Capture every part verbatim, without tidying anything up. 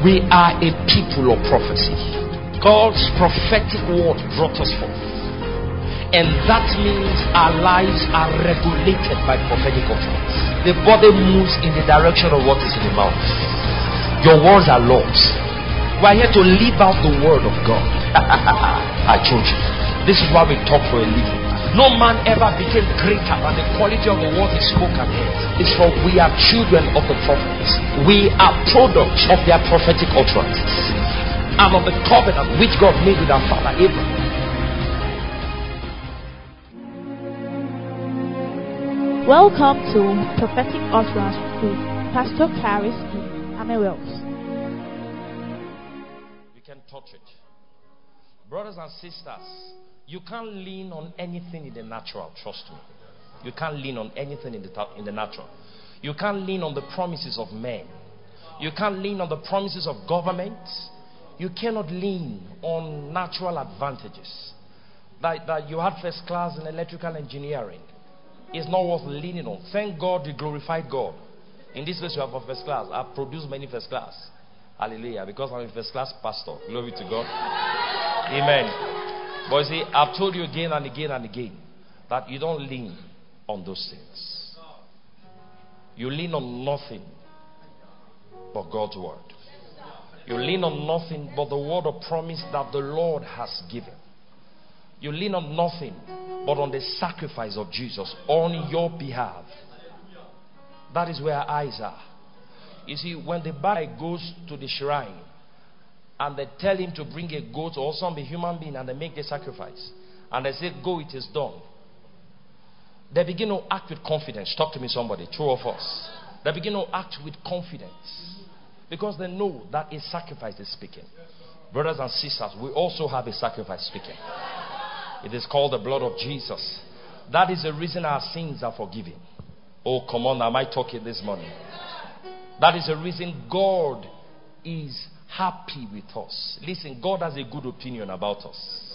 We are a people of prophecy. God's prophetic word brought us forth. And that means our lives are regulated by prophetic utterance. The body moves in the direction of what is in the mouth. Your words are laws. We are here to live out the word of God. I told you. This is why we talk for a living. No man ever became greater than the quality of the word he spoke and heard. It's for we are children of the prophets. We are products of their prophetic utterances and of the covenant which God made with our father Abraham. Welcome to Prophetic Utterance with Pastor Karis E. Amewells. You can touch it. Brothers and sisters, you can't lean on anything in the natural, trust me. You can't lean on anything in the, in the natural. You can't lean on the promises of men. You can't lean on the promises of government. You cannot lean on natural advantages. That, that you had first class in electrical engineering is not worth leaning on. Thank God you glorified God. In this place you have a first class. I've produced many first class. Hallelujah. Because I'm a first class pastor. Glory to God. Amen. But you see, I've told you again and again and again that you don't lean on those things. You lean on nothing but God's word. You lean on nothing but the word of promise that the Lord has given. You lean on nothing but on the sacrifice of Jesus on your behalf. That is where our eyes are. You see, when the guy goes to the shrine and they tell him to bring a goat or some human being and they make the sacrifice and they say, go, it is done. They begin to act with confidence. Talk to me, somebody, two of us. They begin to act with confidence because they know that a sacrifice is speaking. Brothers and sisters, we also have a sacrifice speaking. It is called the blood of Jesus. That is the reason our sins are forgiven. Oh, come on, am I talking this morning? That is the reason God is happy with us. Listen, God has a good opinion about us.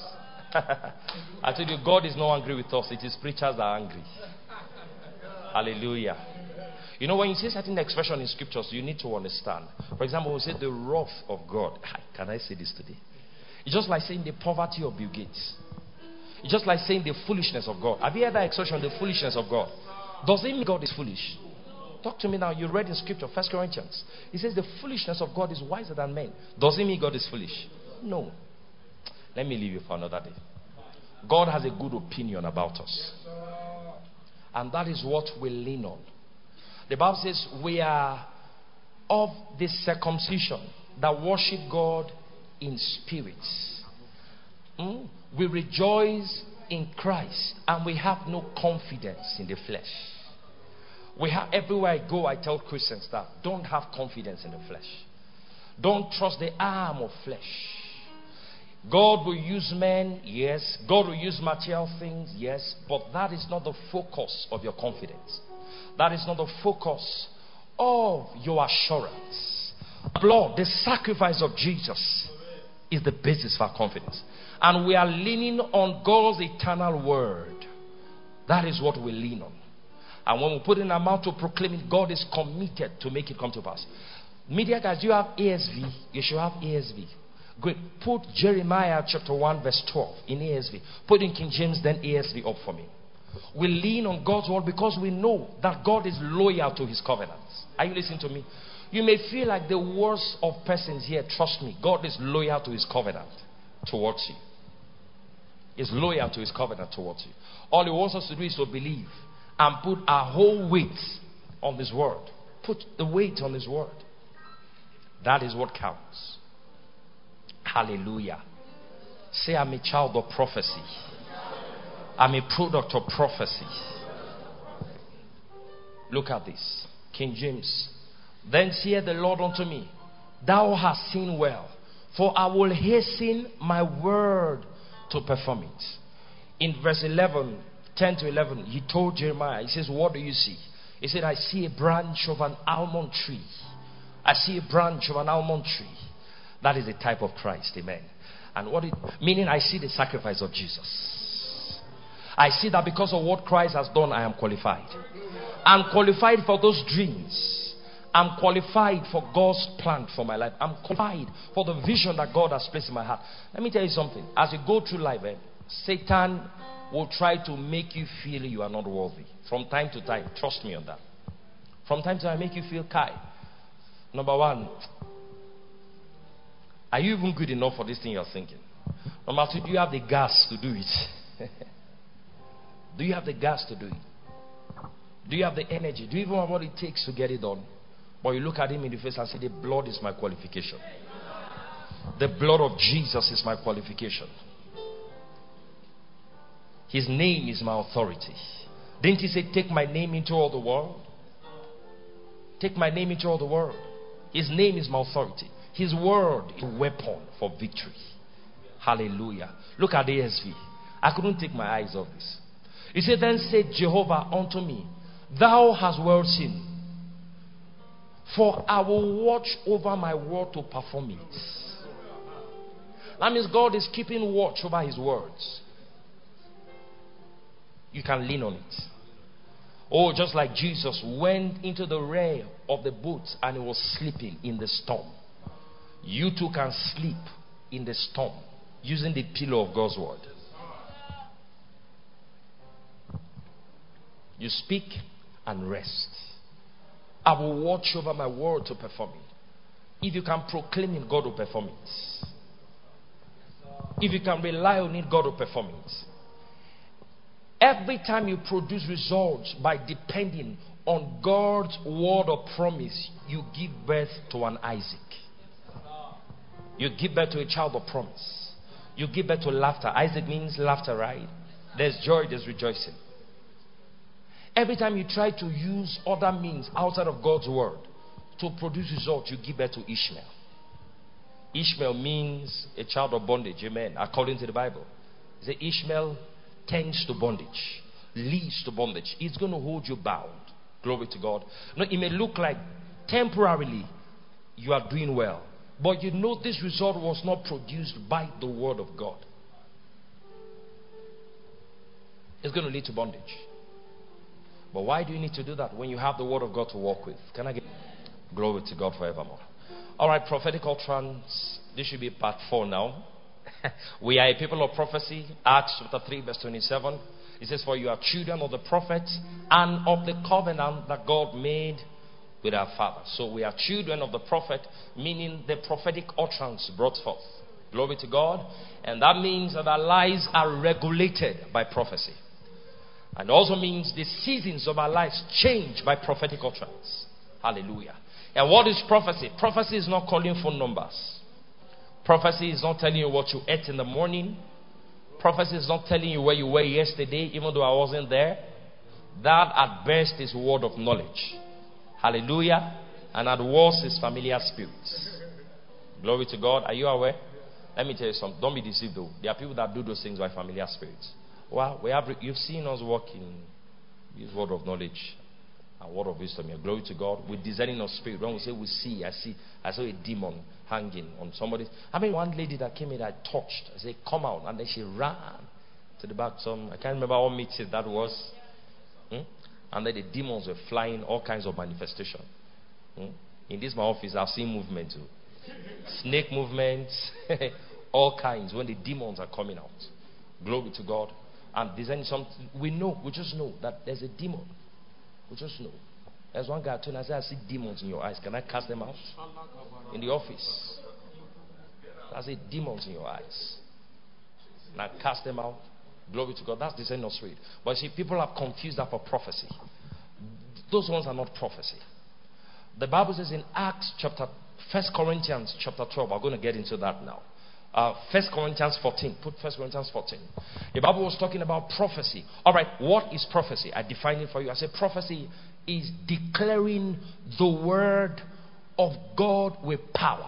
I tell you, God is not angry with us. It is preachers that are angry. Hallelujah. You know, when you say certain expression in scriptures, you need to understand. For example, we say the wrath of God. Can I say this today? It's just like saying the poverty of Bill Gates. It's just like saying the foolishness of God. Have you heard that expression, the foolishness of God? Does it mean God is foolish? Talk to me now. You read in scripture, First Corinthians. He says the foolishness of God is wiser than men. Does it mean God is foolish? No. Let me leave you for another day. God has a good opinion about us. And that is what we lean on. The Bible says we are of this circumcision that worship God in spirit. Mm? We rejoice in Christ and we have no confidence in the flesh. We have, everywhere I go, I tell Christians that don't have confidence in the flesh. Don't trust the arm of flesh. God will use men, yes. God will use material things, yes. But that is not the focus of your confidence. That is not the focus of your assurance. Blood, the sacrifice of Jesus, is the basis for our confidence. And we are leaning on God's eternal word. That is what we lean on. And when we put in our mouth to proclaim it, God is committed to make it come to pass. Media guys, you have A S V. You should have A S V. Great. Put Jeremiah chapter one verse twelve in A S V. Put in King James, then A S V up for me. We lean on God's word because we know that God is loyal to his covenants. Are you listening to me? You may feel like the worst of persons here. Trust me, God is loyal to his covenant towards you. He's loyal to his covenant towards you. All he wants us to do is to believe and put our whole weight on his word. Put the weight on his word. That is what counts. Hallelujah. Say, I'm a child of prophecy. I'm a product of prophecy. Look at this. King James. Then said the Lord unto me, thou hast seen well, for I will hasten my word to perform it. In verse eleven, ten to eleven, he told Jeremiah, he says, what do you see? He said, I see a branch of an almond tree. I see a branch of an almond tree. That is the type of Christ, amen. And what it meaning, I see the sacrifice of Jesus. I see that because of what Christ has done, I am qualified. I'm qualified for those dreams. I'm qualified for God's plan for my life. I'm qualified for the vision that God has placed in my heart. Let me tell you something. As you go through life, eh, Satan will try to make you feel you are not worthy. From time to time. Trust me on that. From time to time, make you feel kind. Number one, are you even good enough for this thing you're thinking? Number two, do you have the gas to do it? Do you have the gas to do it? Do you have the energy? Do you even have what it takes to get it done? But you look at him in the face and say, the blood is my qualification. The blood of Jesus is my qualification. His name is my authority. Didn't he say, take my name into all the world? Take my name into all the world. His name is my authority. His word is a weapon for victory. Hallelujah. Look at the E S V. I couldn't take my eyes off this. He said, then said Jehovah unto me, thou hast well seen, for I will watch over my word to perform it. That means God is keeping watch over his words. You can lean on it. Oh, just like Jesus went into the rear of the boat and he was sleeping in the storm. You too can sleep in the storm using the pillow of God's word. You speak and rest. I will watch over my word to perform it. If you can proclaim it, God will perform it. If you can rely on it, God will perform it. Every time you produce results by depending on God's word of promise, you give birth to an Isaac. You give birth to a child of promise. You give birth to laughter. Isaac means laughter, right? There's joy, there's rejoicing. Every time you try to use other means outside of God's word to produce results, you give birth to Ishmael. Ishmael means a child of bondage, amen, according to the Bible. The Ishmael tends to bondage, leads to bondage. It's going to hold you bound. Glory to God. Now, it may look like temporarily you are doing well, but you know this result was not produced by the word of God. It's going to lead to bondage. But why do you need to do that when you have the word of God to walk with? Can I get glory to God forevermore? All right, prophetic utterance. This should be part four now. We are a people of prophecy. Acts chapter three verse twenty-seven. It says, for you are children of the prophets and of the covenant that God made with our fathers. So we are children of the prophet, meaning the prophetic utterance brought forth. Glory to God. And that means that our lives are regulated by prophecy. And also means the seasons of our lives change by prophetic utterance. Hallelujah. And what is prophecy? Prophecy is not calling phone numbers. Prophecy is not telling you what you ate in the morning. Prophecy is not telling you where you were yesterday, even though I wasn't there. That at best is word of knowledge. Hallelujah. And at worst is familiar spirits. Glory to God. Are you aware? Let me tell you something. Don't be deceived though. There are people that do those things by familiar spirits. Well, we have, you've seen us work in this word of knowledge and word of wisdom here. Glory to God. With discerning of spirit. When we say we see, I see, I saw a demon hanging on somebody. I mean, one lady that came in, I touched. I said, come out. And then she ran to the back. Some, I can't remember what meeting that was. Hmm? And then the demons were flying, all kinds of manifestation. Hmm? In this my office, I've seen movement too. Snake movements, all kinds, when the demons are coming out. Glory to God. And designing something, we know, we just know that there's a demon. We just know. There's one guy told me, I said, I see demons in your eyes. Can I cast them out? In the office. I said, demons in your eyes. And I cast them out. Glory to God. That's designing of spirit. But see, people have confused that for prophecy. Those ones are not prophecy. The Bible says in Acts chapter, First Corinthians chapter twelve, I'm going to get into that now. Uh, First Corinthians fourteen. Put First Corinthians fourteen. The Bible was talking about prophecy. All right, what is prophecy? I defined it for you. I said prophecy is declaring the word of God with power.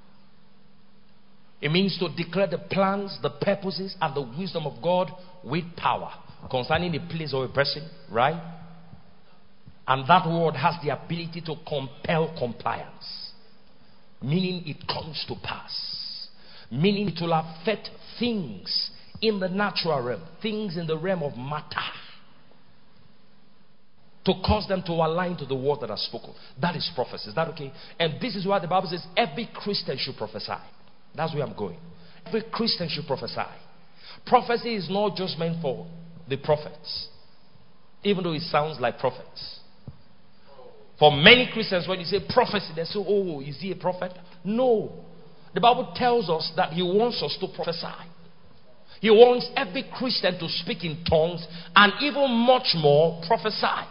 It means to declare the plans, the purposes, and the wisdom of God with power concerning the place of a person, right? And that word has the ability to compel compliance, meaning it comes to pass. Meaning it will affect things in the natural realm, things in the realm of matter. to cause them to align to the word that has spoken. That is prophecy. Is that okay? And this is why the Bible says every Christian should prophesy. That's where I'm going. Every Christian should prophesy. Prophecy is not just meant for the prophets, even though it sounds like prophets. For many Christians, when you say prophecy, they say, oh, is he a prophet? No. The Bible tells us that he wants us to prophesy. He wants every Christian to speak in tongues and even much more prophesy.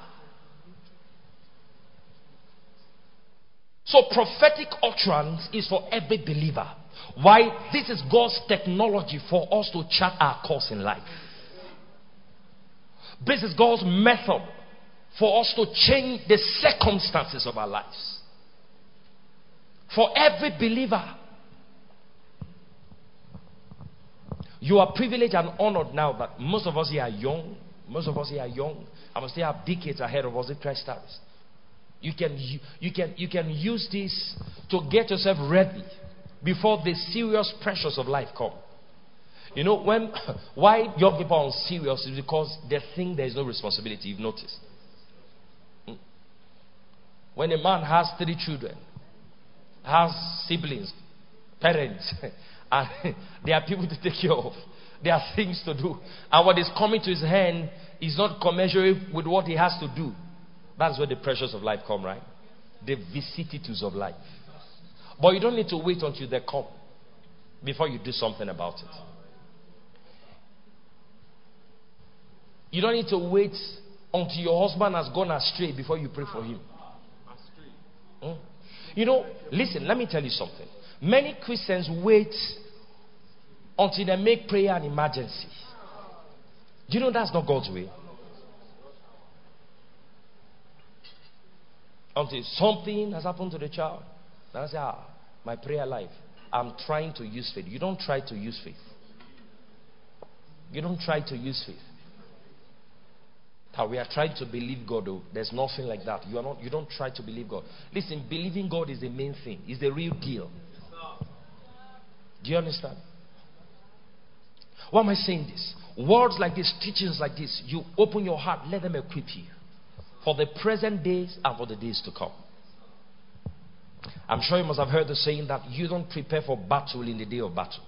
So prophetic utterance is for every believer. Why? This is God's technology for us to chart our course in life. This is God's method for us to change the circumstances of our lives. For every believer. You are privileged and honored now that most of us here are young. Most of us here are young. I must say have decades ahead of us in Christ service. You can, you, you, can, you can use this to get yourself ready before the serious pressures of life come. You know, when why young people are serious is because they think there is no responsibility. You've noticed. When a man has three children, has siblings, parents, and there are people to take care of, there are things to do, and what is coming to his hand is not commensurate with what he has to do. That's where the pressures of life come, right? The vicissitudes of life. But you don't need to wait until they come before you do something about it. You don't need to wait until your husband has gone astray before you pray for him. Hmm? You know, listen, let me tell you something. Many Christians wait until they make prayer an emergency. Do you know that's not God's way? Until something has happened to the child. Then I say, ah, my prayer life. I'm trying to use faith. You don't try to use faith. You don't try to use faith. How we are trying to believe God, though. There's nothing like that. You are not. You don't try to believe God. Listen, believing God is the main thing. It's the real deal. Do you understand? Why am I saying this? Words like this, teachings like this, you open your heart, let them equip you for the present days and for the days to come. I'm sure you must have heard the saying that you don't prepare for battle in the day of battle.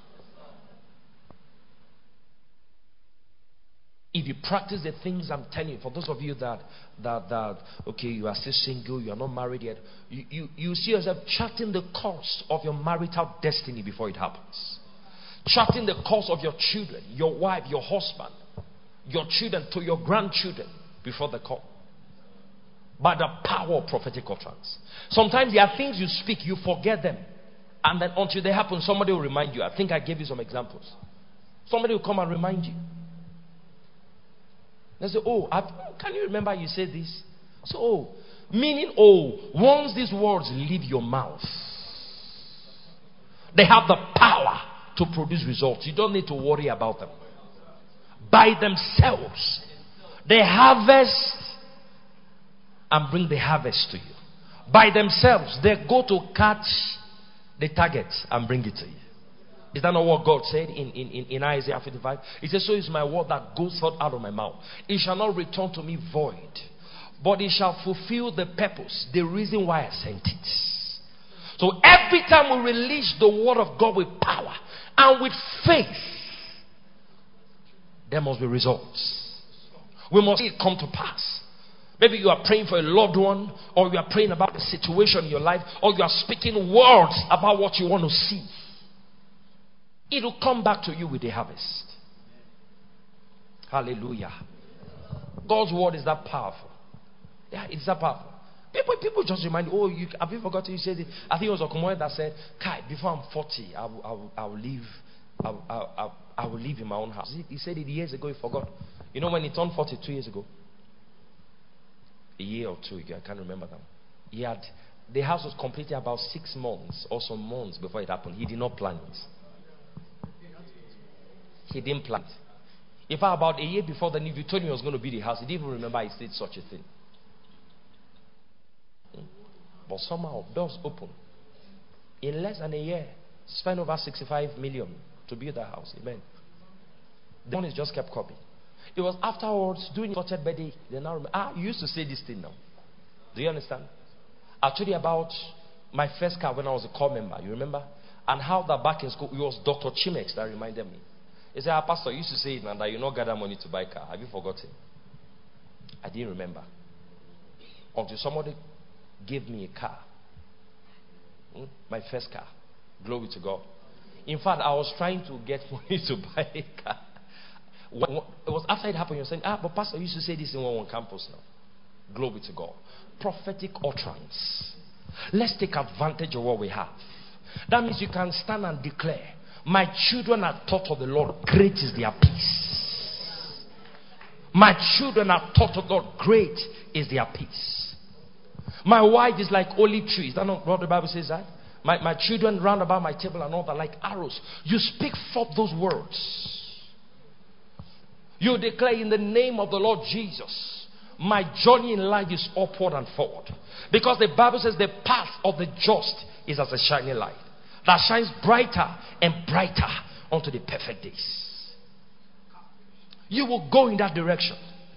If you practice the things I'm telling you, for those of you that, that, that okay, you are still single, you are not married yet, you, you, you see yourself charting the course of your marital destiny before it happens. Charting the course of your children, your wife, your husband, your children to your grandchildren before they come. By the power of prophetic utterance. Sometimes there are things you speak, you forget them. And then until they happen, somebody will remind you. I think I gave you some examples. Somebody will come and remind you. They say, oh, I've, can you remember you said this? So, oh, meaning, oh, once these words leave your mouth, they have the power to produce results. You don't need to worry about them. By themselves, they harvest and bring the harvest to you. By themselves, they go to catch the target and bring it to you. Is that not what God said in, in, in, in Isaiah fifty-five? He says, so is my word that goes forth out of my mouth. It shall not return to me void, but it shall fulfill the purpose, the reason why I sent it. So every time we release the word of God with power and with faith, there must be results. We must see it come to pass. Maybe you are praying for a loved one, or you are praying about the situation in your life, or you are speaking words about what you want to see. It will come back to you with the harvest. Hallelujah. God's word is that powerful. Yeah, it's that powerful. People, people just remind you, oh, you, have you forgotten you said it? I think it was Okomoye that said, Kai, before I'm forty, I will, I will, I will live, I will, I, will, I will live in my own house. He, he said it years ago, he forgot. You know when he turned forty, two years ago? A year or two ago, I can't remember them. He had, the house was completed about six months or some months before it happened. He did not plan it. He didn't plan it. In fact, about a year before then, if you told him he was going to build a house, he didn't even remember he said such a thing. But somehow, doors open. In less than a year, spent over sixty-five million to build a house. Amen. The money just kept coming. It was afterwards, doing tortured birthday. They now remember, ah, you used to say this thing now. Do you understand? I told you about my first car when I was a corps member. You remember? And how that back in school, it was Doctor Chimex that reminded me. He said, ah, Pastor, you used to say it now that you not gather money to buy a car. Have you forgotten? I didn't remember. Until somebody gave me a car. Hmm? My first car. Glory to God. In fact, I was trying to get money to buy a car. When, it was after it happened, you're saying, ah, but Pastor, you used to say this in one, one campus now. Glory to God. Prophetic utterance. Let's take advantage of what we have. That means you can stand and declare, my children are taught of the Lord, great is their peace. My children are taught of the Lord, great is their peace. My wife is like olive trees. Is that not what the Bible says that? My, my children round about my table and all that like arrows. You speak forth those words. You declare in the name of the Lord Jesus, my journey in life is upward and forward. Because the Bible says the path of the just is as a shining light that shines brighter and brighter unto the perfect days. You will go in that direction.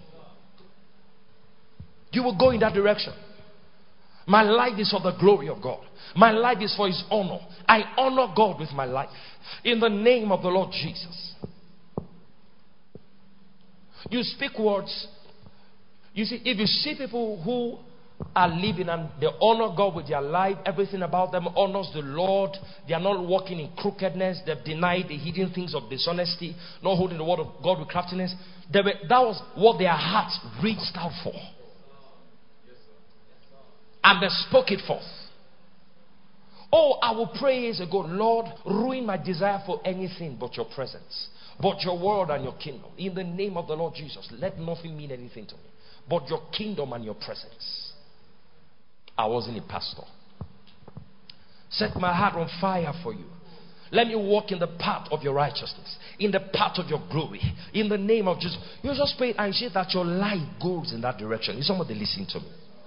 You will go in that direction. My life is for the glory of God. My life is for His honor. I honor God with my life. In the name of the Lord Jesus. You speak words. You see, if you see people who are living and they honor God with their life, everything about them honors the Lord. They are not walking in crookedness. They've denied the hidden things of dishonesty, not holding the word of God with craftiness. They were, that was what their hearts reached out for. And they spoke it forth. Oh, I will pray years ago, Lord, ruin my desire for anything but your presence, but your word and your kingdom. In the name of the Lord Jesus, let nothing mean anything to me but your kingdom and your presence. I wasn't a pastor. Set my heart on fire for you. Let me walk in the path of your righteousness, in the path of your glory, in the name of Jesus. You just pray and see that your life goes in that direction. Is somebody listening to me?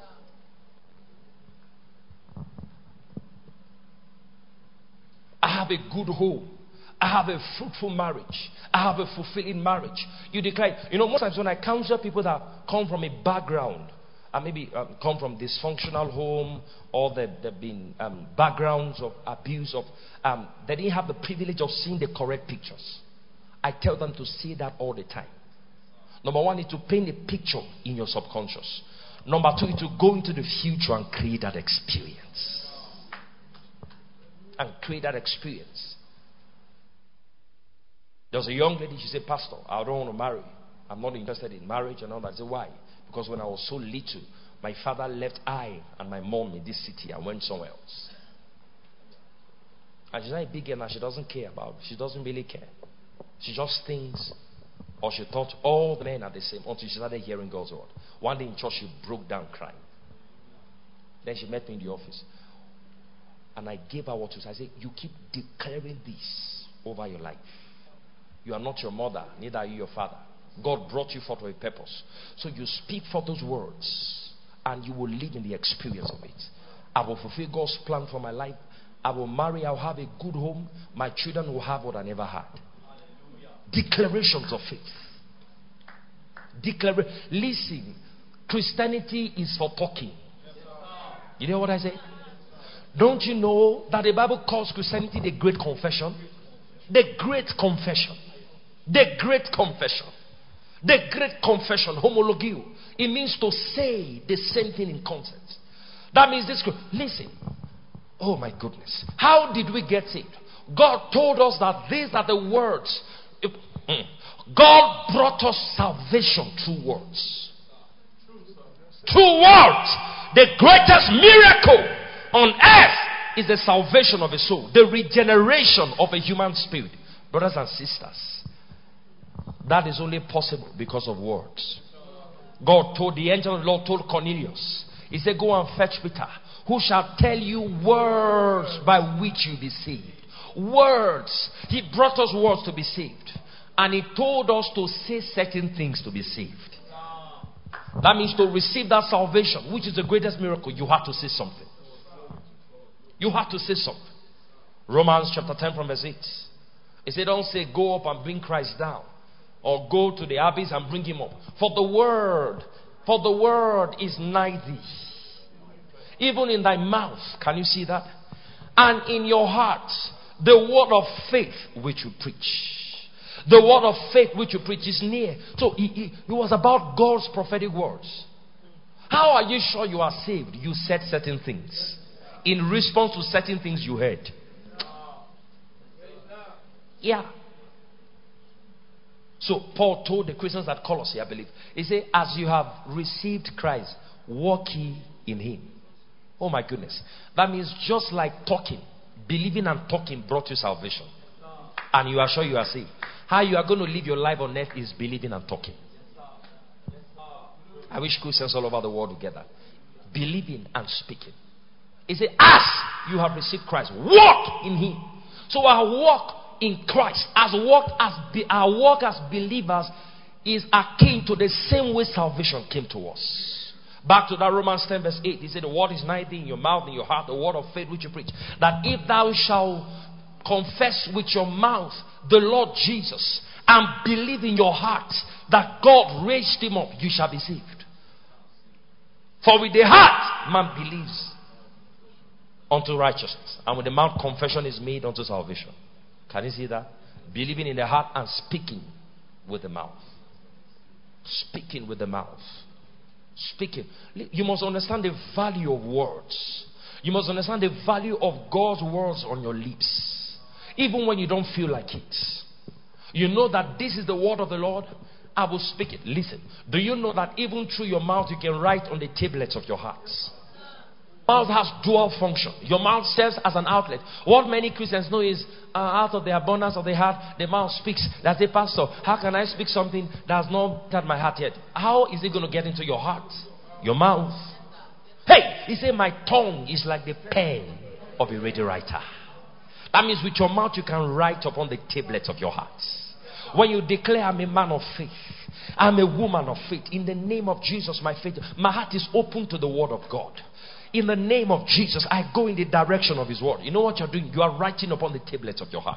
I have a good home. I have a fruitful marriage. I have a fulfilling marriage. You declare, you know, most times when I counsel people that come from a background, and maybe um, come from dysfunctional home, or they've, they've been um, backgrounds of abuse, of um, they didn't have the privilege of seeing the correct pictures. I tell them to see that all the time. Number one is to paint a picture in your subconscious. Number two is to go into the future and create that experience. And create that experience. There was a young lady, she said, Pastor, I don't want to marry. I'm not interested in marriage and all that. I said, why? Because when I was so little, my father left I and my mom in this city and went somewhere else. And she's not a big girl now. She doesn't care about it. She doesn't really care. She just thinks, or she thought all the men are the same until she started hearing God's word. One day in church, she broke down crying. Then she met me in the office. And I gave her what to say. I said, you keep declaring this over your life. You are not your mother, neither are you your father. God brought you forth for a purpose. So you speak for those words, and you will live in the experience of it. I will fulfill God's plan for my life. I will marry. I will have a good home. My children will have what I never had. Declarations of faith. Declara- Listen, Christianity is for talking. You know what I say? Don't you know that the Bible calls Christianity the great confession? The great confession. The great confession. The great confession. Homologio. It means to say the same thing in context. That means this. Listen. Oh my goodness. How did we get saved? God told us that these are the words. God brought us salvation through words. Through words. The greatest miracle on earth is the salvation of a soul, the regeneration of a human spirit. Brothers and sisters, that is only possible because of words. God told the angel of the Lord, told Cornelius, he said, go and fetch Peter, who shall tell you words by which you be saved. Words. He brought us words to be saved. And he told us to say certain things to be saved. That means to receive that salvation, which is the greatest miracle, you have to say something. You have to say something. Romans chapter ten from verse eight. It said, don't say go up and bring Christ down. or go to the abyss and bring him up. For the word, for the word is nigh thee, even in thy mouth. Can you see that? And in your heart, the word of faith which you preach. The word of faith which you preach is near. So it, it, it was about God's prophetic words. How are you sure you are saved? You said certain things in response to certain things you heard. Yeah. So Paul told the Christians at Colossae, I believe, he said, as you have received Christ, walk ye in him. Oh my goodness. That means just like talking, believing and talking brought you salvation. And you are sure you are saved. How you are going to live your life on earth is believing and talking. I wish Christians all over the world together. Believing and speaking. He said, as you have received Christ, walk in him. So our walk in Christ, as walk as be, our walk as believers, is akin to the same way salvation came to us. Back to that Romans ten verse eight. He said, the word is nigh thee, in your mouth, in your heart, the word of faith which you preach. That if thou shalt confess with your mouth the Lord Jesus, and believe in your heart that God raised him up, you shall be saved. For with the heart man believes unto righteousness, and with the mouth confession is made unto salvation. Can you see that? Believing in the heart and speaking with the mouth. Speaking with the mouth. Speaking. You must understand the value of words. You must understand the value of God's words on your lips. Even when you don't feel like it. You know that this is the word of the Lord. I will speak it. Listen. Do you know that even through your mouth you can write on the tablets of your hearts? Mouth has dual function. Your mouth serves as an outlet. What many Christians know is uh, out of the abundance of the heart, the mouth speaks. That's a pastor. How can I speak something that has not entered my heart yet? How is it going to get into your heart? Your mouth. Hey, he said, my tongue is like the pen of a ready writer. That means with your mouth you can write upon the tablets of your hearts. When you declare, I'm a man of faith, I'm a woman of faith, in the name of Jesus, my faith, my heart is open to the word of God. In the name of Jesus, I go in the direction of his word. You know what you're doing? You are writing upon the tablets of your heart.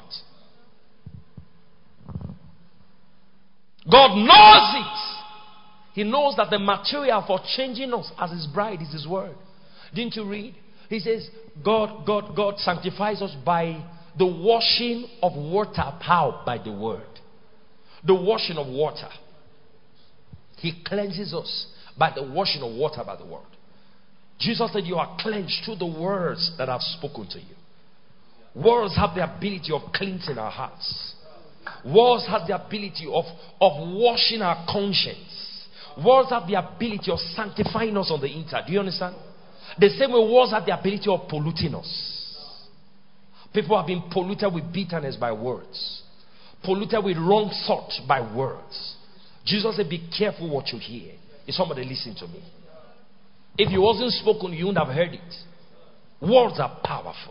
God knows it. He knows that the material for changing us as his bride is his word. Didn't you read? He says, God, God, God sanctifies us by the washing of water. How? By the word. The washing of water. He cleanses us by the washing of water by the word. Jesus said, you are cleansed through the words that I've spoken to you. Words have the ability of cleansing our hearts. Words have the ability of, of washing our conscience. Words have the ability of sanctifying us on the inside. Do you understand? The same way words have the ability of polluting us. People have been polluted with bitterness by words. Polluted with wrong thought by words. Jesus said, be careful what you hear. Is somebody listening to me? If it wasn't spoken, you wouldn't have heard it. Words are powerful.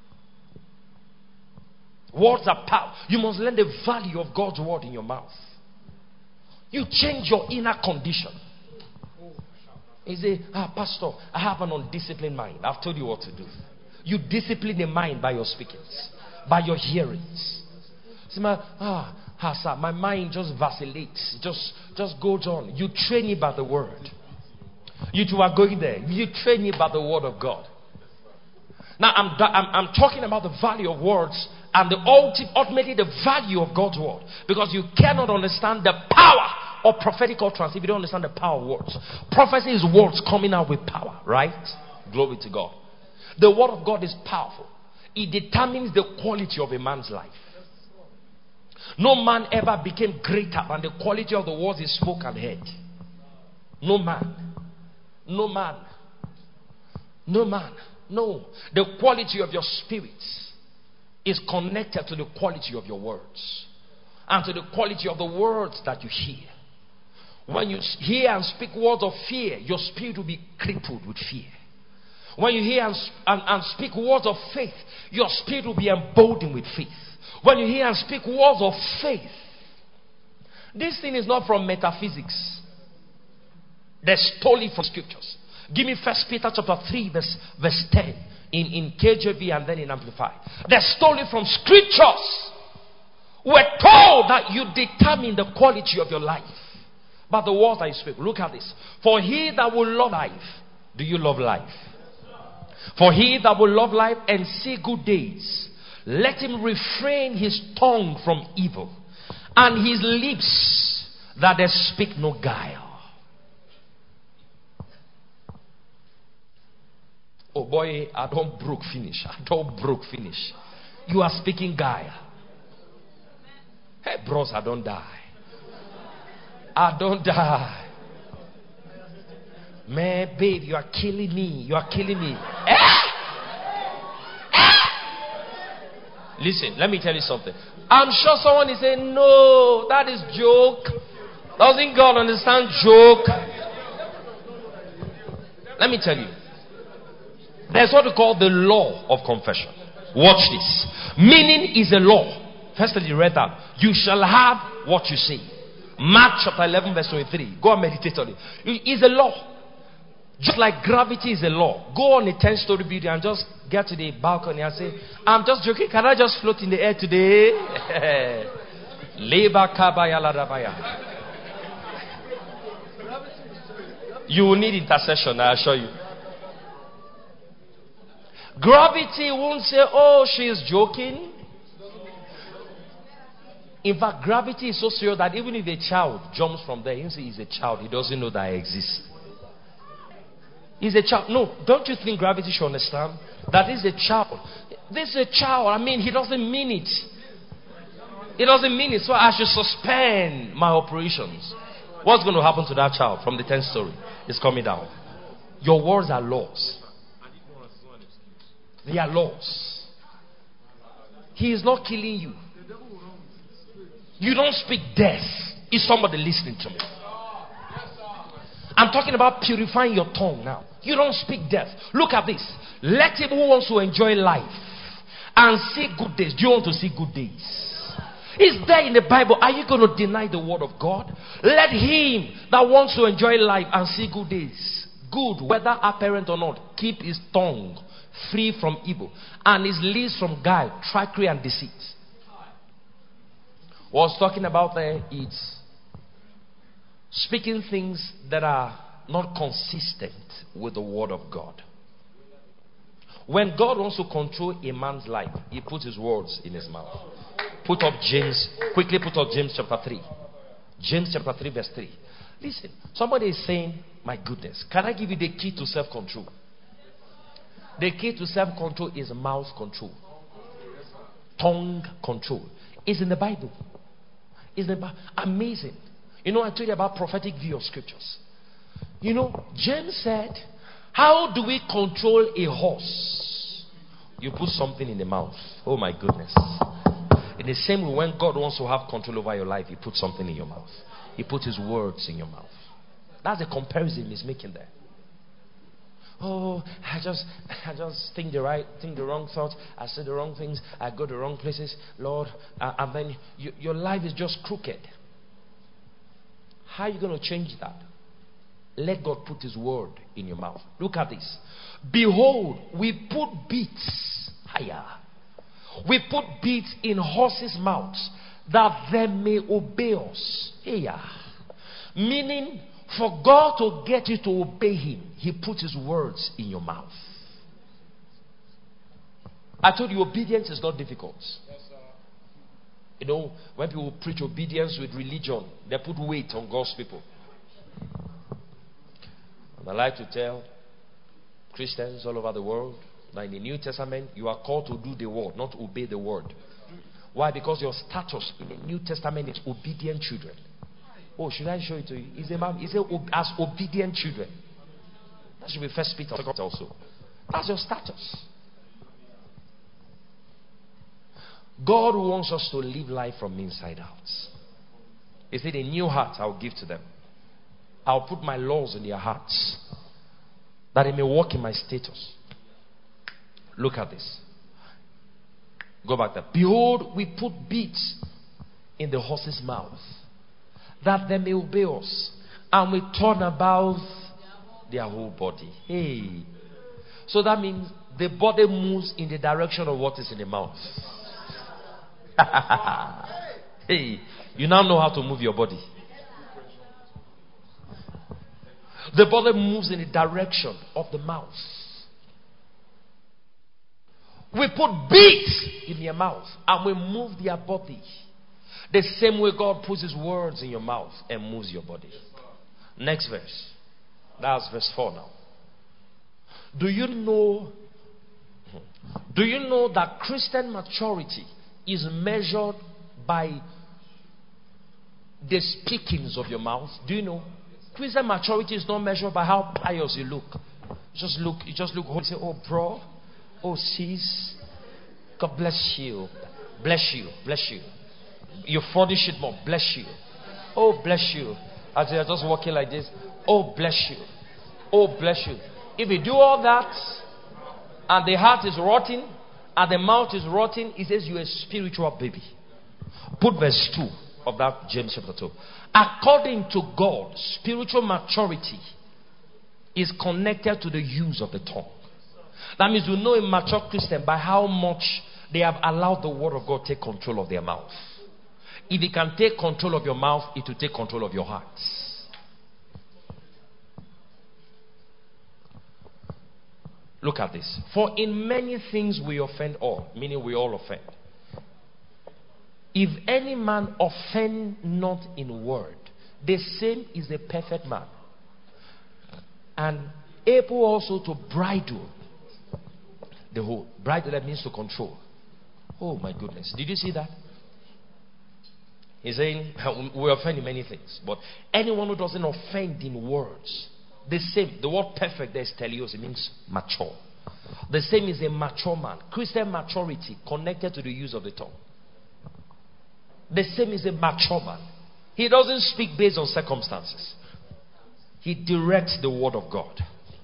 Words are powerful. You must learn the value of God's word in your mouth. You change your inner condition. You say, ah, pastor, I have an undisciplined mind. I've told you what to do. You discipline the mind by your speakings, by your hearings. See, my, ah, ah, sir, my mind just vacillates. Just, just goes on. You train it by the word. You two are going there. You train it by the word of God. Now, I'm, I'm, I'm talking about the value of words and the ultimate, ultimately the value of God's word. Because you cannot understand the power of prophetic utterance if you don't understand the power of words. Prophecy is words coming out with power, right? Glory to God. The word of God is powerful. It determines the quality of a man's life. No man ever became greater than the quality of the words he spoke and heard. No man. No man. No man. No. The quality of your spirit is connected to the quality of your words. And to the quality of the words that you hear. When you hear and speak words of fear, your spirit will be crippled with fear. When you hear and, and, and speak words of faith, your spirit will be emboldened with faith. When you hear and speak words of faith, this thing is not from metaphysics. They're stolen from scriptures. Give me First Peter chapter three verse, verse ten in, in K J V and then in Amplified. They're stolen from scriptures. We're told that you determine the quality of your life by the words that you speak. Look at this. For he that will love life, do you love life? For he that will love life and see good days, let him refrain his tongue from evil, and his lips that they speak no guile. Oh boy, I don't broke finish. I don't broke finish. You are speaking guile. Hey bros, I don't die. I don't die. Man, babe, you are killing me. You are killing me. Eh? Eh? Listen, let me tell you something. I'm sure someone is saying, no, that is joke. Doesn't God understand joke? Let me tell you. There's what we call the law of confession. Watch this. Meaning is a law. Firstly, you read that. You shall have what you say. Mark chapter eleven verse twenty-three. Go and meditate on it. It's a law. Just like gravity is a law. Go on a ten-story building and just get to the balcony and say, I'm just joking. Can I just float in the air today? Leba kabaya ladabaya. You will need intercession, I assure you. Gravity won't say, oh, she is joking. In fact, gravity is so serious that even if a child jumps from there, he'll say he's a child. He doesn't know that I exist. He's a child. No, don't you think gravity should understand that is a child? This is a child. I mean, he doesn't mean it. He doesn't mean it. So I should suspend my operations. What's going to happen to that child from the tenth story? It's coming down. Your words are laws. They are laws. He is not killing you. You don't speak death. Is somebody listening to me? I'm talking about purifying your tongue now. You don't speak death. Look at this. Let him who wants to enjoy life and see good days. Do you want to see good days? It's there in the Bible. Are you going to deny the word of God? Let him that wants to enjoy life and see good days, good, whether apparent or not, keep his tongue free from evil and his lips from guile, trickery and deceit. What I was talking about there is speaking things that are not consistent with the word of God. When God wants to control a man's life, he puts his words in his mouth. Put up James, quickly put up James chapter three. James chapter three verse three. Listen, somebody is saying, my goodness, can I give you the key to self-control? The key to self-control is mouth control. Tongue control. It's in the Bible. It's in the Bible. Amazing. You know, I told you about prophetic view of scriptures. You know, James said, how do we control a horse? You put something in the mouth. Oh my goodness. In the same way, when God wants to have control over your life, he puts something in your mouth. He puts his words in your mouth. That's the comparison he's making there. Oh, I just, I just think the right, think the wrong thoughts. I say the wrong things. I go the wrong places, Lord. Uh, and then you, your life is just crooked. How are you going to change that? Let God put his word in your mouth. Look at this. Behold, we put beats higher. We put beats in horses' mouths that they may obey us. Higher. Meaning, for God to get you to obey him, he put his words in your mouth. I told you obedience is not difficult. You know, when people preach obedience with religion, they put weight on God's people. And I like to tell Christians all over the world that in the New Testament, you are called to do the word, not obey the word. Why? Because your status in the New Testament is obedient children. Oh, should I show it to you? Is it, is it as obedient children? That should be First Peter also. That's your status. God wants us to live life from inside out. He said, a new heart I'll give to them. I'll put my laws in their hearts, that they may walk in my status. Look at this. Go back there. Behold, we put bits in the horse's mouth, that they may obey us, and we turn about their whole body. Hey. So that means the body moves in the direction of what is in the mouth. Hey, you now know how to move your body. The body moves in the direction of the mouth. We put beats in your mouth and we move their body. The same way God puts his words in your mouth and moves your body. Next verse. That's verse four now. Do you know Do you know that Christian maturity is measured by the speakings of your mouth? Do you know? Christian maturity is not measured by how pious you look. Just look, you just look, you say, oh bro, oh sis, God bless you. Bless you, bless you. You furnish it more, bless you. Oh bless you. As you're just walking like this, oh bless you. Oh bless you. If you do all that, and the heart is rotting, and the mouth is rotting, he says you're a spiritual baby. Put verse two of that James chapter two. According to God, spiritual maturity is connected to the use of the tongue. That means you know a mature Christian by how much they have allowed the word of God take control of their mouth. If it can take control of your mouth, it will take control of your heart. Look at this. For in many things we offend all, meaning we all offend. If any man offend not in word, the same is a perfect man, and able also to bridle the whole. Bridle, that means to control. Oh my goodness. Did you see that? He's saying we offend in many things, but anyone who doesn't offend in words, the same. The word perfect there is teleos. It means mature. The same is a mature man. Christian maturity connected to the use of the tongue. The same is a mature man. He doesn't speak based on circumstances. He directs the word of God.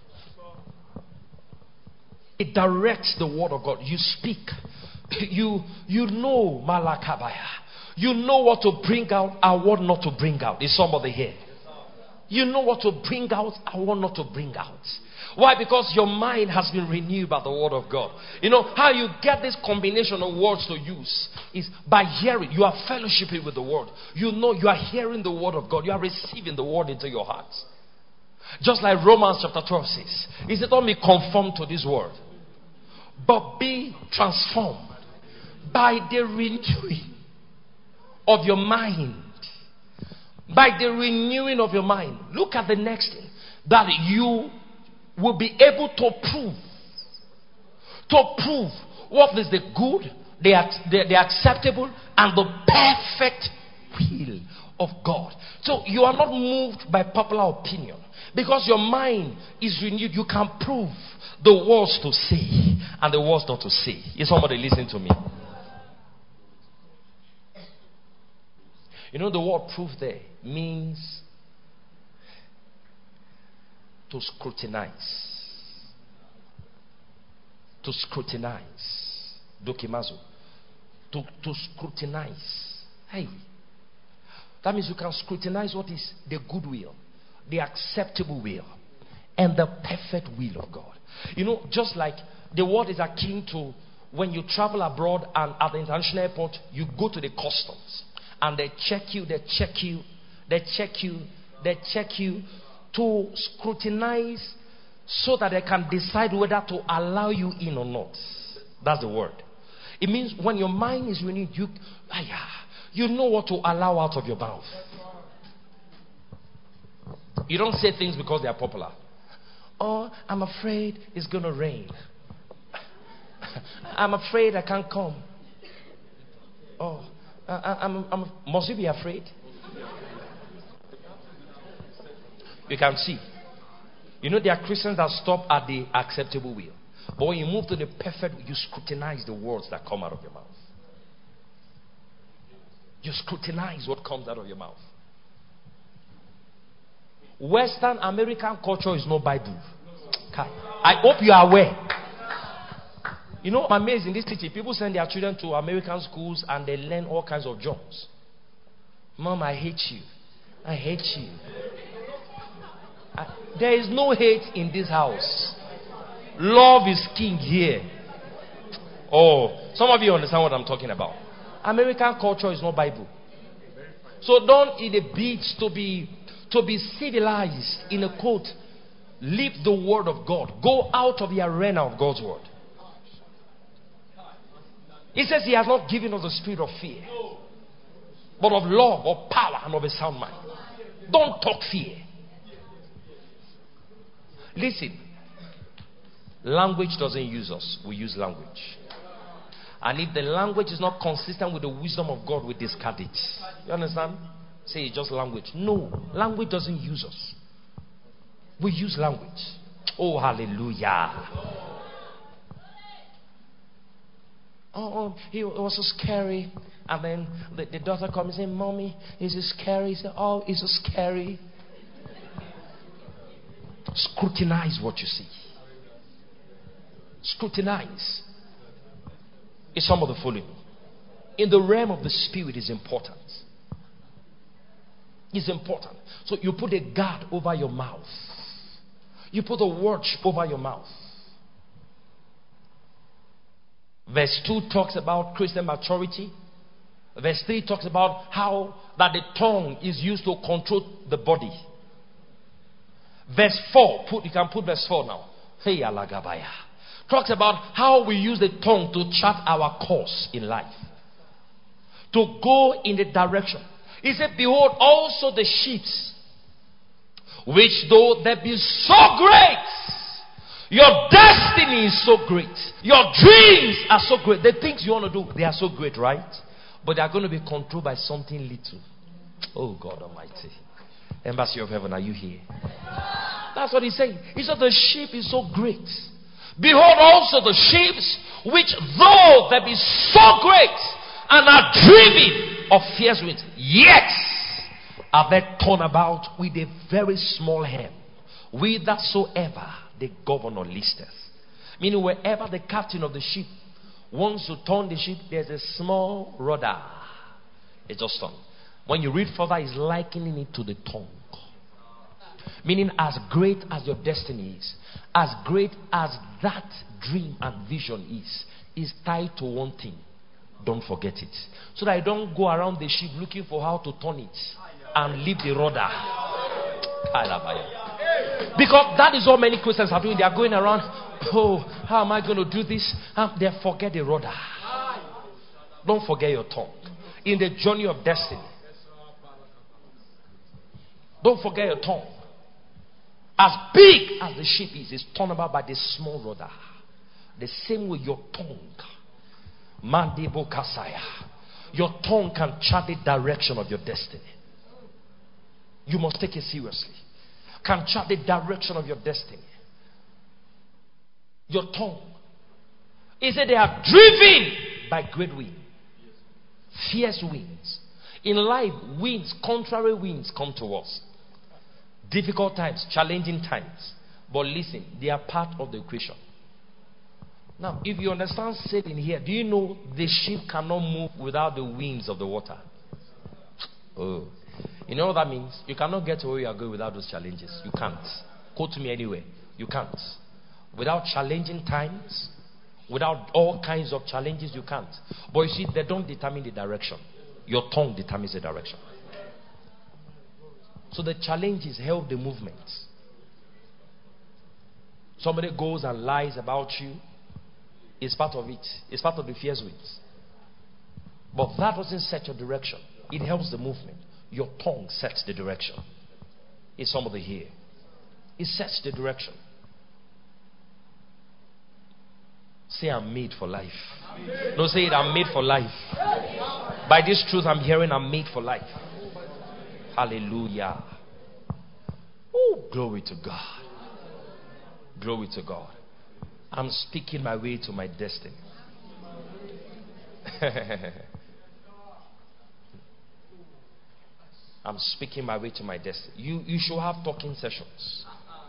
He directs the word of God. You speak. You, you know Malakabaya. You know what to bring out and what not to bring out. Is somebody here? You know what to bring out and what not to bring out. Why? Because your mind has been renewed by the word of God. You know how you get this combination of words to use is by hearing. You are fellowshipping with the word. You know you are hearing the word of God. You are receiving the word into your heart. Just like Romans chapter twelve says. He said, don't be conformed to this world, but be transformed by the renewing of your mind. By the renewing of your mind. Look at the next thing. That you will be able to prove. To prove what is the good, the, the, the acceptable, and the perfect will of God. So you are not moved by popular opinion. Because your mind is renewed, you can prove the words to say and the words not to say. Is somebody listening to me? You know the word proof there means to scrutinize. To scrutinize. Dokimazo. To, to scrutinize. Hey. That means you can scrutinize what is the good will, the acceptable will, and the perfect will of God. You know, just like the word is akin to when you travel abroad and at the international airport, you go to the customs. And they check you, they check you, they check you, they check you to scrutinize so that they can decide whether to allow you in or not. That's the word. It means when your mind is renewed, you, you know what to allow out of your mouth. You don't say things because they are popular. Oh, I'm afraid it's going to rain. I'm afraid I can't come. Oh. I, I'm, I'm, must you be afraid? You can see. You know there are Christians that stop at the acceptable will. But when you move to the perfect, you scrutinize the words that come out of your mouth. You scrutinize what comes out of your mouth. Western American culture is no Bible. I hope you are aware. You know, I'm amazed in this city. People send their children to American schools and they learn all kinds of jobs. Mom, I hate you. I hate you. I, there is no hate in this house. Love is king here. Oh, some of you understand what I'm talking about. American culture is not Bible. So don't in a bid to be to be civilized in a quote. Live the word of God. Go out of the arena of God's word. He says he has not given us the spirit of fear, but of love, of power, and of a sound mind. Don't talk fear. Listen. Language doesn't use us. We use language. And if the language is not consistent with the wisdom of God, we discard it. You understand? Say it's just language. No. Language doesn't use us. We use language. Oh, hallelujah. Oh, it was so scary. And then the, the daughter comes and says, Mommy, is it scary? He said, oh, it's so scary. Scrutinize what you see. Scrutinize. Is somebody following me? In the realm of the spirit is important. It's important. So you put a guard over your mouth. You put a watch over your mouth. Verse two talks about Christian maturity. Verse three talks about how that the tongue is used to control the body. Verse four, put you can put verse four now. Hey alagabaya. Talks about how we use the tongue to chart our course in life. To go in the direction. He said, behold, also the sheep, which though they be so great, your destiny is so great, your dreams are so great, the things you want to do, they are so great, right? But they are going to be controlled by something little. Oh God Almighty. Embassy of Heaven, are you here? That's what he's saying. He said the sheep is so great. Behold also the sheep, which though they be so great and are driven of fierce winds, yet are they turned about with a very small hand, whithersoever the governor listeth. Meaning wherever the captain of the ship wants to turn the ship, there's a small rudder. It just turns. When you read further, he's likening it to the tongue. Meaning as great as your destiny is, as great as that dream and vision is, is tied to one thing. Don't forget it. So that I don't go around the ship looking for how to turn it and leave the rudder. Because that is what many Christians are doing. They are going around, oh, how am I going to do this? Um, they forget the rudder. Don't forget your tongue. In the journey of destiny. Don't forget your tongue. As big as the ship is, it's turned about by the small rudder. The same way your tongue. Mandibo Kasaya. Your tongue can chart the direction of your destiny. You must take it seriously. Can chart the direction of your destiny. Your tongue. He said they are driven by great wind. Fierce winds. In life, winds, contrary winds come to us. Difficult times, challenging times. But listen, they are part of the equation. Now, if you understand sailing here, do you know the ship cannot move without the winds of the water? Oh. You know what that means? You cannot get to where you are going without those challenges. You can't. Quote me anyway. You can't. Without challenging times, without all kinds of challenges, you can't. But you see, they don't determine the direction. Your tongue determines the direction. So the challenges help the movement. Somebody goes and lies about you. It's part of it. It's part of the fierce winds. But that doesn't set your direction. It helps the movement. Your tongue sets the direction. Is somebody here? It sets the direction. Say, I'm made for life. No, say it, I'm made for life. By this truth I'm hearing, I'm made for life. Hallelujah. Oh, glory to God. Glory to God. I'm speaking my way to my destiny. I'm speaking my way to my destiny. You, you should have talking sessions.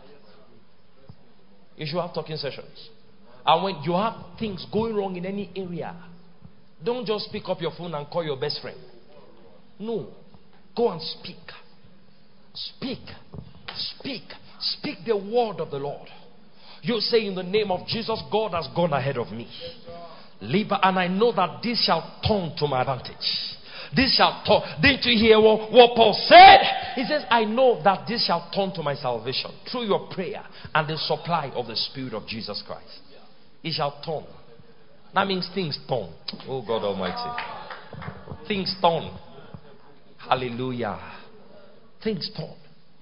You should have talking sessions. And when you have things going wrong in any area, don't just pick up your phone and call your best friend. No. Go and speak. Speak. Speak. Speak the word of the Lord. You say, in the name of Jesus, God has gone ahead of me. And I know that this shall turn to my advantage. This shall turn. Didn't you hear what, what Paul said? He says, I know that this shall turn to my salvation through your prayer and the supply of the Spirit of Jesus Christ. It shall turn. That means things turn. Oh God Almighty. Things turn. Hallelujah. Things turn.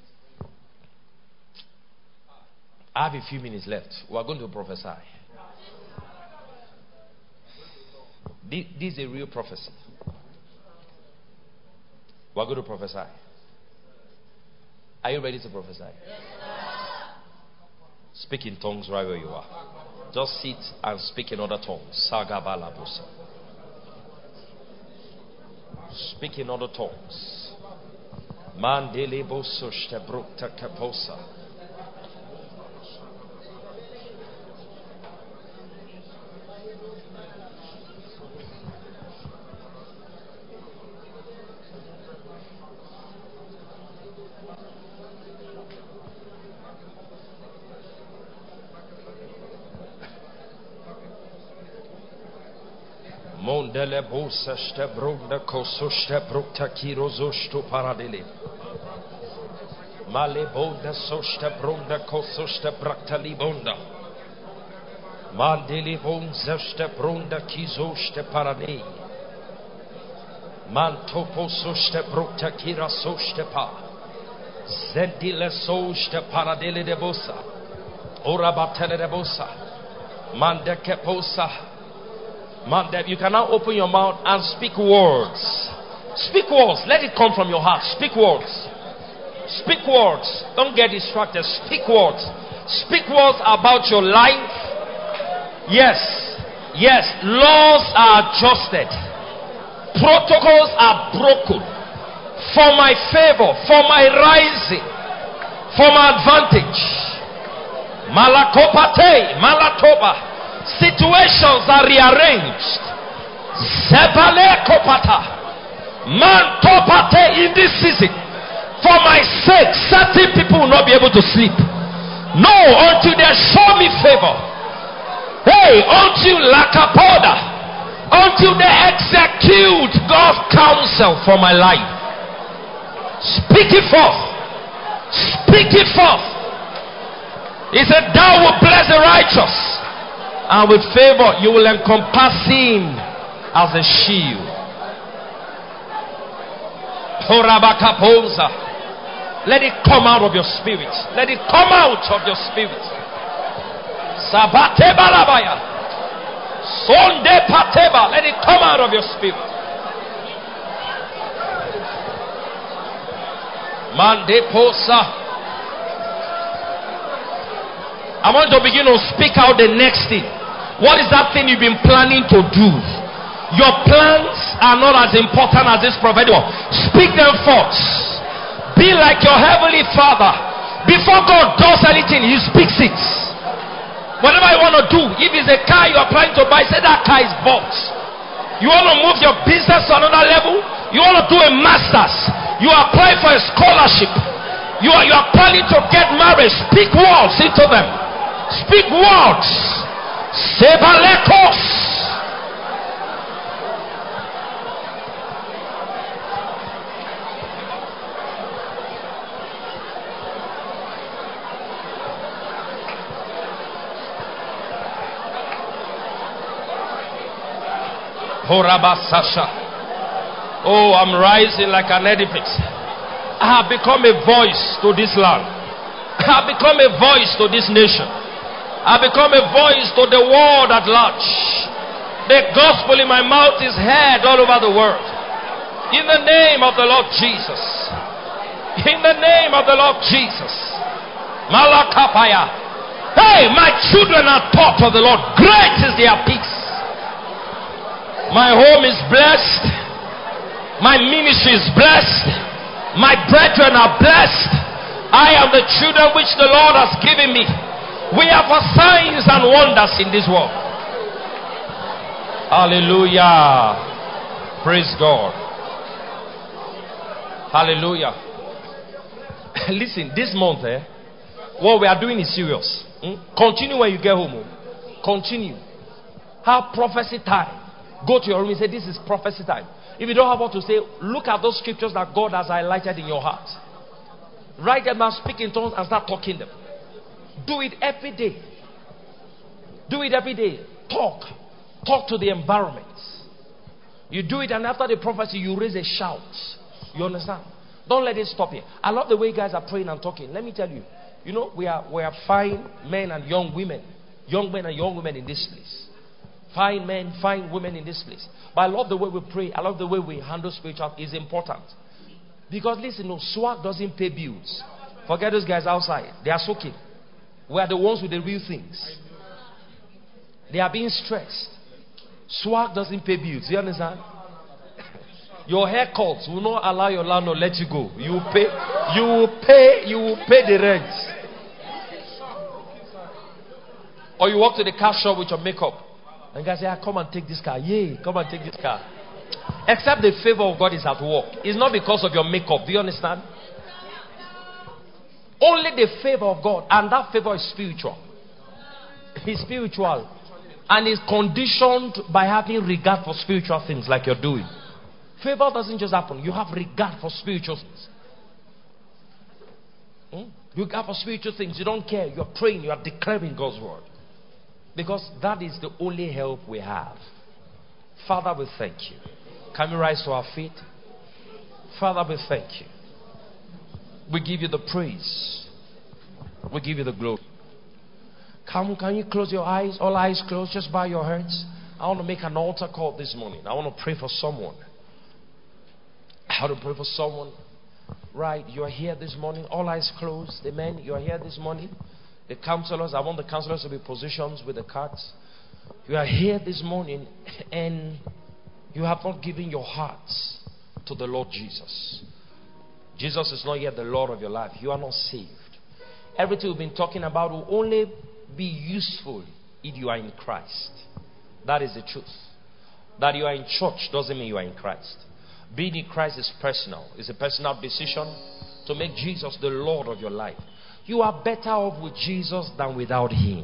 I have a few minutes left. We are going to prophesy. This is a real prophecy. We are going to prophesy. Are you ready to prophesy? Yes, speak in tongues right where you are. Just sit and speak in other tongues. Sagabalabusa. Speak in other tongues. Mandele boso shtebrukta kaposa. Mondele bosa shtebrunda kosushte brukta kirozushtu paradili. Male bonda soshte brunda kosushte braktali bonda. Mandili bonza shte brunda kizoshte parani. Mantopo soshte brukta kira soshte pa. Zendile soshte paradili de bosa. Ora batele de bosa. Mande keposa. Man, you can now open your mouth and speak words. Speak words. Let it come from your heart. Speak words. Speak words. Don't get distracted. Speak words. Speak words about your life. Yes. Yes. Laws are adjusted. Protocols are broken. For my favor. For my rising. For my advantage. Malakopate. Malatoba. Situations are rearranged. Sebale kopata. Man topate in this season. For my sake, certain people will not be able to sleep. No, until they show me favor. Hey, until lakapoda. Until they execute God's counsel for my life. Speak it forth. Speak it forth. He said, thou will bless the righteous. And with favor, you will encompass him as a shield. Let it come out of your spirit. Let it come out of your spirit. Sabate balabaya. Sonde pateba. Let it come out of your spirit. Mande posa. I want to begin to speak out the next thing. What is that thing you've been planning to do? Your plans are not as important as this prophetic one. Speak them forth. Be like your heavenly Father. Before God does anything, He speaks it. Whatever you want to do, if it's a car you are planning to buy, say that car is bought. You want to move your business to another level? You want to do a master's? You apply for a scholarship? You are, you are planning to get married? Speak words into them. Speak words. Sebalekos. Oh, I'm rising like an edifice. I have become a voice to this land. I have become a voice to this nation. I have become a voice to the world at large. The gospel in my mouth is heard all over the world. In the name of the Lord Jesus. In the name of the Lord Jesus. Malakapaya. Hey, my children are taught of the Lord. Great is their peace. My home is blessed. My ministry is blessed. My brethren are blessed. I am the children which the Lord has given me. We are for signs and wonders in this world. Hallelujah. Praise God. Hallelujah. Listen, this month, eh, what we are doing is serious. Hmm? Continue when you get home. Continue. Have prophecy time. Go to your room and say, this is prophecy time. If you don't have what to say, look at those scriptures that God has highlighted in your heart. Write them and speak in tongues and start talking them. Do it every day. Do it every day. Talk. Talk to the environment. You do it, and after the prophecy, you raise a shout. You understand? Don't let it stop here. I love the way you guys are praying and talking. Let me tell you. You know, we are we are fine men and young women. Young men and young women in this place. Fine men, fine women in this place. But I love the way we pray. I love the way we handle spiritual. It's important. Because listen, no, swag doesn't pay bills. Forget those guys outside. They are soaking. We are the ones with the real things. They are being stressed. Swag doesn't pay bills. You understand? Your haircuts will not allow your landlord let you go. You will pay. You will pay. You will pay the rent. Or you walk to the car shop with your makeup, and guys say, ah, "Come and take this car." Yay! Come and take this car. Except the favor of God is at work. It's not because of your makeup. Do you understand? Only the favor of God, and that favor is spiritual. It's spiritual, and is conditioned by having regard for spiritual things like you're doing. Favor doesn't just happen. You have regard for spiritual things. Hmm? You regard for spiritual things. You don't care. You're praying. You are declaring God's word. Because that is the only help we have. Father, we thank you. Can we rise to our feet? Father, we thank you. We give you the praise. We give you the glory. Come, can you close your eyes? All eyes closed. Just bow your heads. I want to make an altar call this morning. I want to pray for someone. I want to pray for someone. Right, you are here this morning. All eyes closed. Amen. You are here this morning. The counselors, I want the counselors to be positioned with the cards. You are here this morning and you have not given your hearts to the Lord Jesus. Jesus is not yet the Lord of your life. You are not saved. Everything we've been talking about will only be useful if you are in Christ. That is the truth. That you are in church doesn't mean you are in Christ. Being in Christ is personal. It's a personal decision to make Jesus the Lord of your life. You are better off with Jesus than without Him.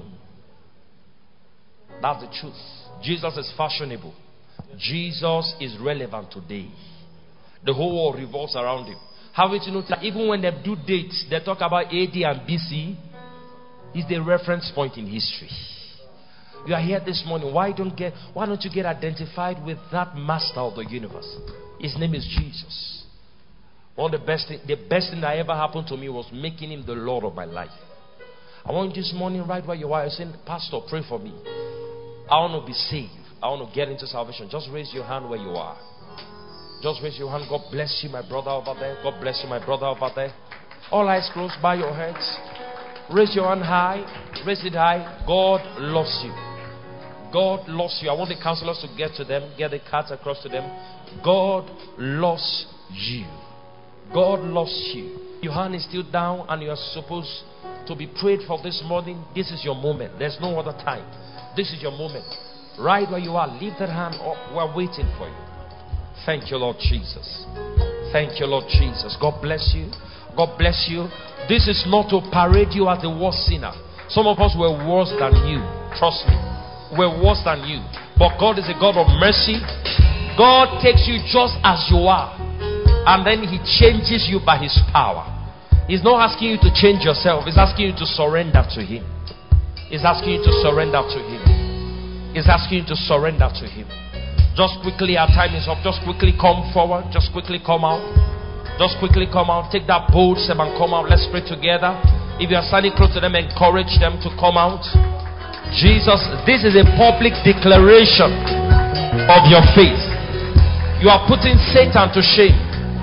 That's the truth. Jesus is fashionable. Jesus is relevant today. The whole world revolves around Him. Haven't you noticed that even when they do dates, they talk about A D and B C? It's the reference point in history. You are here this morning. Why don't get? Why don't you get identified with that master of the universe? His name is Jesus. One of the best thing, the best thing that ever happened to me was making Him the Lord of my life. I want you this morning, right where you are, saying, "Pastor, pray for me. I want to be saved. I want to get into salvation." Just raise your hand where you are. Just raise your hand. God bless you, my brother over there. God bless you, my brother over there. All eyes closed. Bow your heads. Raise your hand high. Raise it high. God loves you. God loves you. I want the counselors to get to them. Get the cards across to them. God loves you. God loves you. Your hand is still down and you are supposed to be prayed for this morning. This is your moment. There's no other time. This is your moment. Right where you are, lift that hand up. We're waiting for you. Thank you, Lord Jesus. Thank you, Lord Jesus. God bless you. God bless you. This is not to parade you as the worst sinner. Some of us were worse than you. Trust me. We're worse than you. But God is a God of mercy. God takes you just as you are. And then He changes you by His power. He's not asking you to change yourself. He's asking you to surrender to Him. He's asking you to surrender to Him. He's asking you to surrender to Him. Just quickly, our time is up. Just quickly come forward. Just quickly come out. Just quickly come out. Take that bold step and come out. Let's pray together. If you are standing close to them, encourage them to come out. Jesus, this is a public declaration of your faith. You are putting Satan to shame.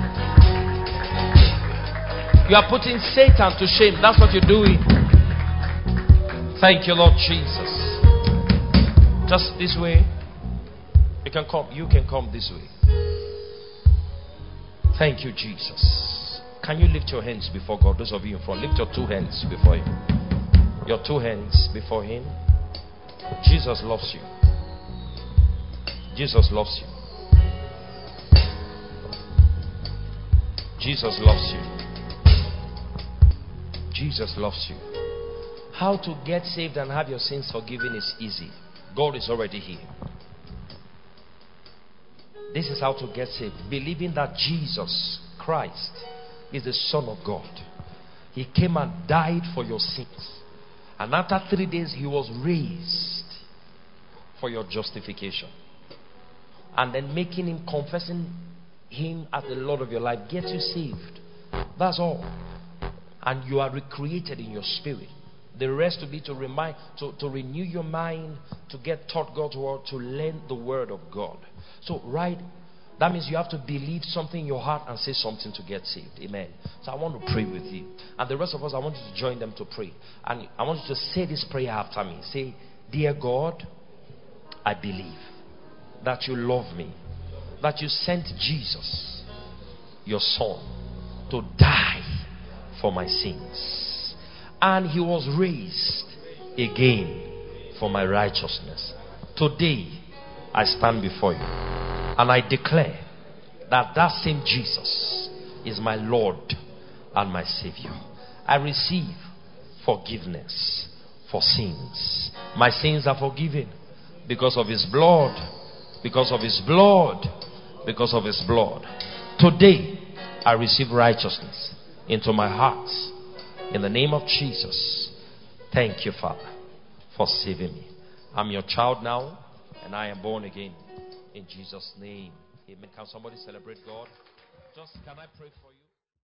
You are putting Satan to shame. That's what you're doing. Thank you, Lord Jesus. Just this way. You can come. You can come this way. Thank you, Jesus. Can you lift your hands before God? Those of you in front, lift your two hands before Him. Your two hands before Him. Jesus loves you. Jesus loves you. Jesus loves you. Jesus loves you. How to get saved and have your sins forgiven is easy. God is already here. This is how to get saved. Believing that Jesus Christ is the Son of God. He came and died for your sins. And after three days, he was raised for your justification. And then making him, confessing him as the Lord of your life gets you saved. That's all. And you are recreated in your spirit. The rest will be to remind, to, to renew your mind, to get taught God's word, to learn the word of God. So, right, that means you have to believe something in your heart and say something to get saved. Amen. So I want to pray with you. And the rest of us, I want you to join them to pray. And I want you to say this prayer after me. Say, dear God, I believe that you love me, that you sent Jesus, your Son, to die for my sins. And he was raised again for my righteousness. Today, I stand before you and I declare that that same Jesus is my Lord and my Savior. I receive forgiveness for sins. My sins are forgiven because of his blood, because of his blood, because of his blood. Today, I receive righteousness into my heart. In the name of Jesus, thank you, Father, for saving me. I'm your child now, and I am born again. In Jesus' name, amen. Can somebody celebrate God? Just, can I pray for you?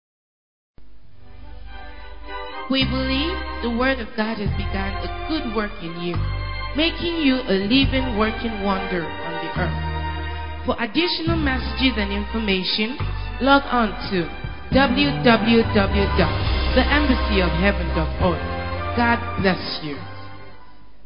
We believe the Word of God has begun a good work in you, making you a living, working wonder on the earth. For additional messages and information, log on to w w w dot the embassy of heaven dot org. God bless you.